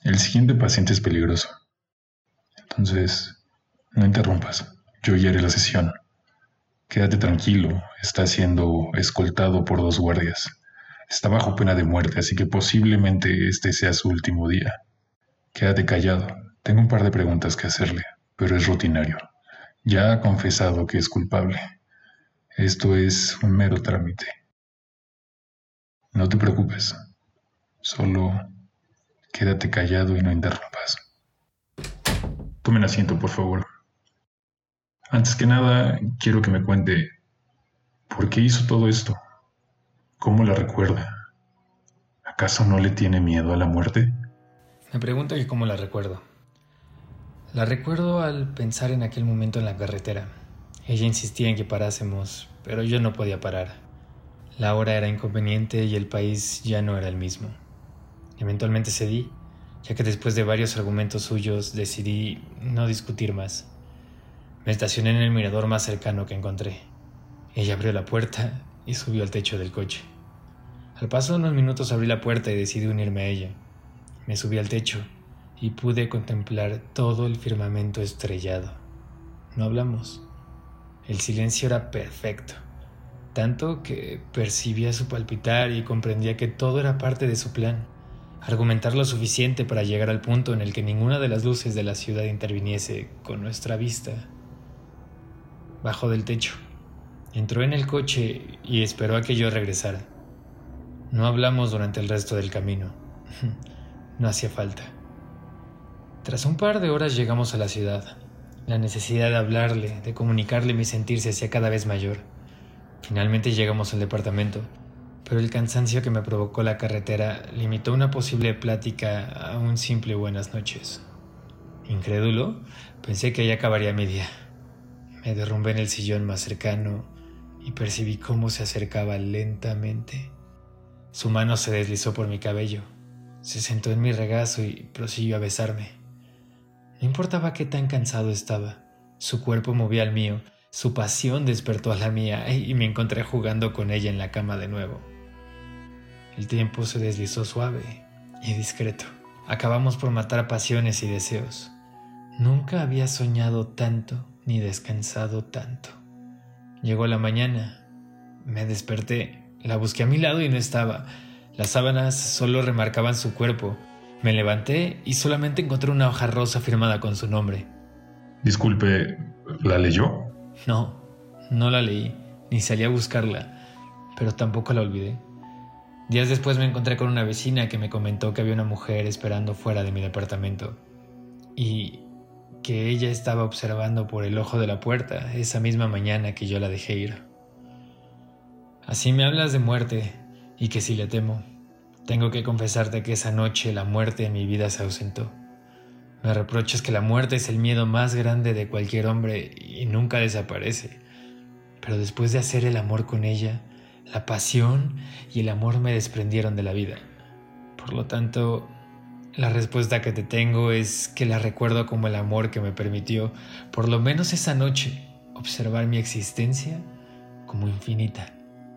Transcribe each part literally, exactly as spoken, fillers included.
El siguiente paciente es peligroso. Entonces, no interrumpas. Yo ya haré la sesión. Quédate tranquilo. Está siendo escoltado por dos guardias. Está bajo pena de muerte, así que posiblemente este sea su último día. Quédate callado. Tengo un par de preguntas que hacerle, pero es rutinario. Ya ha confesado que es culpable. Esto es un mero trámite. No te preocupes. Solo quédate callado y no interrumpas. Tomen asiento, por favor. Antes que nada, quiero que me cuente por qué hizo todo esto. ¿Cómo la recuerda? ¿Acaso no le tiene miedo a la muerte? Me pregunto que cómo la recuerdo. La recuerdo al pensar en aquel momento en la carretera. Ella insistía en que parásemos, pero yo no podía parar. La hora era inconveniente y el país ya no era el mismo. Eventualmente cedí, ya que después de varios argumentos suyos decidí no discutir más. Me estacioné en el mirador más cercano que encontré. Ella abrió la puerta y subió al techo del coche. Al paso de unos minutos abrí la puerta y decidí unirme a ella. Me subí al techo y pude contemplar todo el firmamento estrellado. No hablamos. El silencio era perfecto, tanto que percibía su palpitar y comprendía que todo era parte de su plan. Argumentar lo suficiente para llegar al punto en el que ninguna de las luces de la ciudad interviniese con nuestra vista. Bajó del techo, entró en el coche y esperó a que yo regresara. No hablamos durante el resto del camino. No hacía falta. Tras un par de horas llegamos a la ciudad. La necesidad de hablarle, de comunicarle mi sentir se hacía cada vez mayor. Finalmente llegamos al departamento, pero el cansancio que me provocó la carretera limitó una posible plática a un simple buenas noches. Incrédulo, pensé que ahí acabaría mi día. Me derrumbé en el sillón más cercano y percibí cómo se acercaba lentamente. Su mano se deslizó por mi cabello, se sentó en mi regazo y prosiguió a besarme. No importaba qué tan cansado estaba, su cuerpo movía al mío, su pasión despertó a la mía y me encontré jugando con ella en la cama de nuevo. El tiempo se deslizó suave y discreto. Acabamos por matar pasiones y deseos. Nunca había soñado tanto ni descansado tanto. Llegó la mañana, me desperté, la busqué a mi lado y no estaba. Las sábanas solo remarcaban su cuerpo. Me levanté y solamente encontré una hoja rosa firmada con su nombre. Disculpe, ¿la leyó? No, no la leí, ni salí a buscarla, pero tampoco la olvidé. Días después me encontré con una vecina que me comentó que había una mujer esperando fuera de mi departamento y que ella estaba observando por el ojo de la puerta esa misma mañana que yo la dejé ir. Así me hablas de muerte y que si le temo. Tengo que confesarte que esa noche la muerte en mi vida se ausentó. Me reprochas que la muerte es el miedo más grande de cualquier hombre y nunca desaparece. Pero después de hacer el amor con ella, la pasión y el amor me desprendieron de la vida. Por lo tanto, la respuesta que te tengo es que la recuerdo como el amor que me permitió, por lo menos esa noche, observar mi existencia como infinita.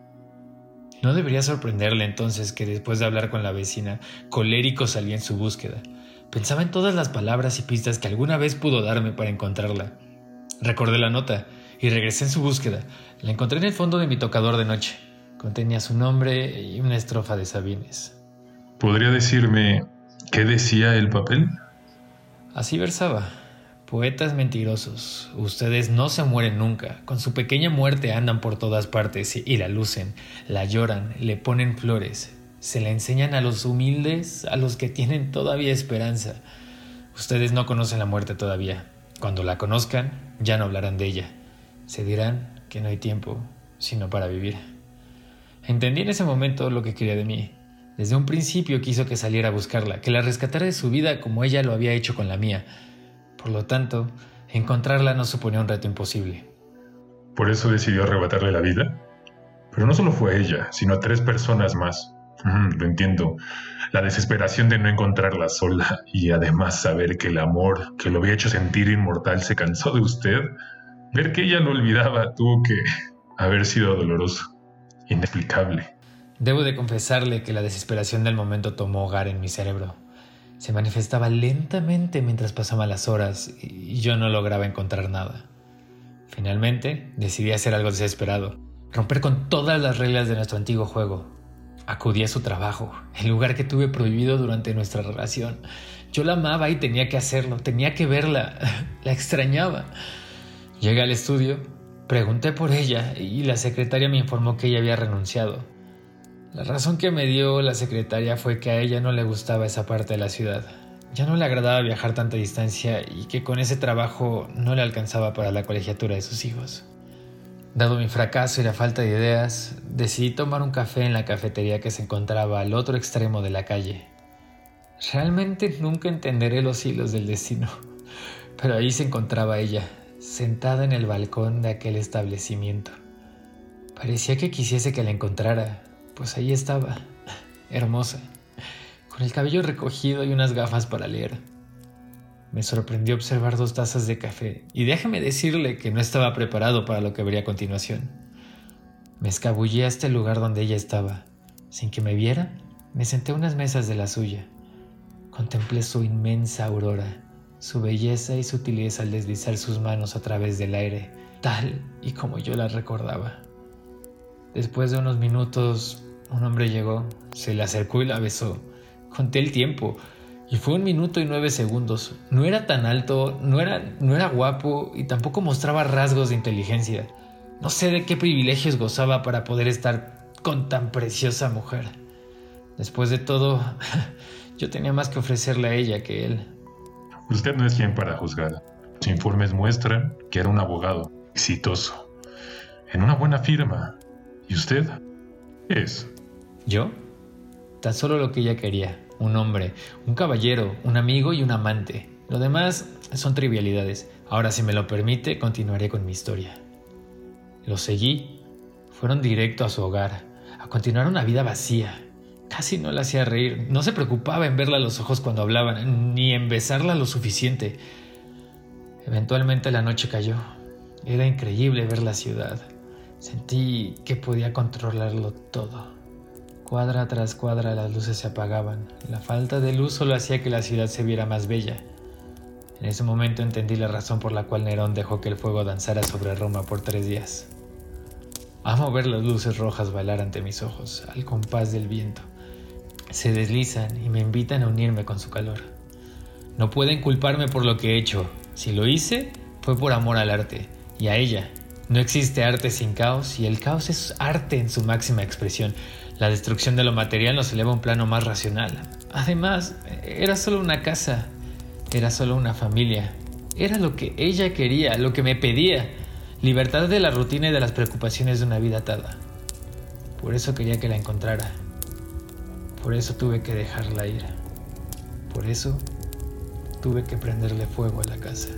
No debería sorprenderle entonces que después de hablar con la vecina, colérico salí en su búsqueda. Pensaba en todas las palabras y pistas que alguna vez pudo darme para encontrarla. Recordé la nota y regresé en su búsqueda. La encontré en el fondo de mi tocador de noche. Contenía su nombre y una estrofa de Sabines. ¿Podría decirme qué decía el papel? Así versaba. Poetas mentirosos, ustedes no se mueren nunca. Con su pequeña muerte andan por todas partes y la lucen, la lloran, le ponen flores. Se la enseñan a los humildes, a los que tienen todavía esperanza. Ustedes no conocen la muerte todavía. Cuando la conozcan, ya no hablarán de ella. Se dirán que no hay tiempo, sino para vivir. Entendí en ese momento lo que quería de mí. Desde un principio quiso que saliera a buscarla, que la rescatara de su vida como ella lo había hecho con la mía. Por lo tanto, encontrarla no suponía un reto imposible. ¿Por eso decidió arrebatarle la vida? Pero no solo fue a ella, sino a tres personas más. Mm, lo entiendo. La desesperación de no encontrarla sola y además saber que el amor que lo había hecho sentir inmortal se cansó de usted. Ver que ella lo olvidaba tuvo que haber sido doloroso, inexplicable. Debo de confesarle que la desesperación del momento tomó hogar en mi cerebro. Se manifestaba lentamente mientras pasaban las horas y yo no lograba encontrar nada. Finalmente, decidí hacer algo desesperado, romper con todas las reglas de nuestro antiguo juego. Acudí a su trabajo, el lugar que tuve prohibido durante nuestra relación. Yo la amaba y tenía que hacerlo, tenía que verla, la extrañaba. Llegué al estudio, pregunté por ella y la secretaria me informó que ella había renunciado. La razón que me dio la secretaria fue que a ella no le gustaba esa parte de la ciudad. Ya no le agradaba viajar tanta distancia y que con ese trabajo no le alcanzaba para la colegiatura de sus hijos. Dado mi fracaso y la falta de ideas, decidí tomar un café en la cafetería que se encontraba al otro extremo de la calle. Realmente nunca entenderé los hilos del destino, pero ahí se encontraba ella, sentada en el balcón de aquel establecimiento. Parecía que quisiese que la encontrara, pues ahí estaba, hermosa, con el cabello recogido y unas gafas para leer. Me sorprendió observar dos tazas de café, y déjeme decirle que no estaba preparado para lo que vería a continuación. Me escabullí a este lugar donde ella estaba. Sin que me viera, me senté a unas mesas de la suya. Contemplé su inmensa aurora, su belleza y sutileza al deslizar sus manos a través del aire, tal y como yo la recordaba. Después de unos minutos, un hombre llegó, se le acercó y la besó. Conté el tiempo, y fue un minuto y nueve segundos. No era tan alto, no era, no era guapo y tampoco mostraba rasgos de inteligencia. No sé de qué privilegios gozaba para poder estar con tan preciosa mujer. Después de todo, yo tenía más que ofrecerle a ella que él. Usted no es quien para juzgar. Los informes muestran que era un abogado exitoso, en una buena firma. ¿Y usted? ¿Qué es? ¿Yo? Tan solo lo que ella quería. Un hombre, un caballero, un amigo y un amante. Lo demás son trivialidades. Ahora, si me lo permite, continuaré con mi historia. Lo seguí. Fueron directo a su hogar, a continuar una vida vacía. Casi no la hacía reír. No se preocupaba en verla a los ojos cuando hablaban, ni en besarla lo suficiente. Eventualmente la noche cayó. Era increíble ver la ciudad. Sentí que podía controlarlo todo. Cuadra tras cuadra las luces se apagaban. La falta de luz solo hacía que la ciudad se viera más bella. En ese momento entendí la razón por la cual Nerón dejó que el fuego danzara sobre Roma por tres días. Amo ver las luces rojas bailar ante mis ojos, al compás del viento. Se deslizan y me invitan a unirme con su calor. No pueden culparme por lo que he hecho. Si lo hice, fue por amor al arte y a ella. No existe arte sin caos y el caos es arte en su máxima expresión. La destrucción de lo material nos eleva a un plano más racional. Además, era solo una casa, era solo una familia. Era lo que ella quería, lo que me pedía. Libertad de la rutina y de las preocupaciones de una vida atada. Por eso quería que la encontrara. Por eso tuve que dejarla ir. Por eso tuve que prenderle fuego a la casa.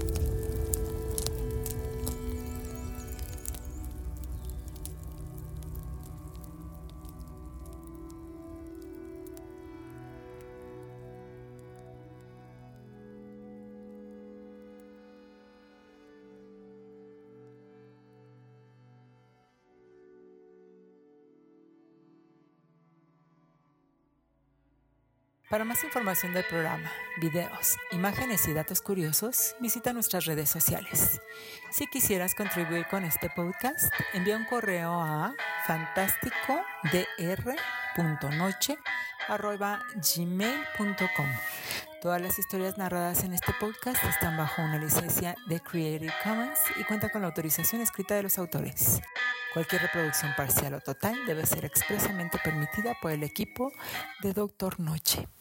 Para más información del programa, videos, imágenes y datos curiosos, visita nuestras redes sociales. Si quisieras contribuir con este podcast, envía un correo a fantasticodr punto noche arroba gmail punto com. Todas las historias narradas en este podcast están bajo una licencia de Creative Commons y cuentan con la autorización escrita de los autores. Cualquier reproducción parcial o total debe ser expresamente permitida por el equipo de Doctor Noche.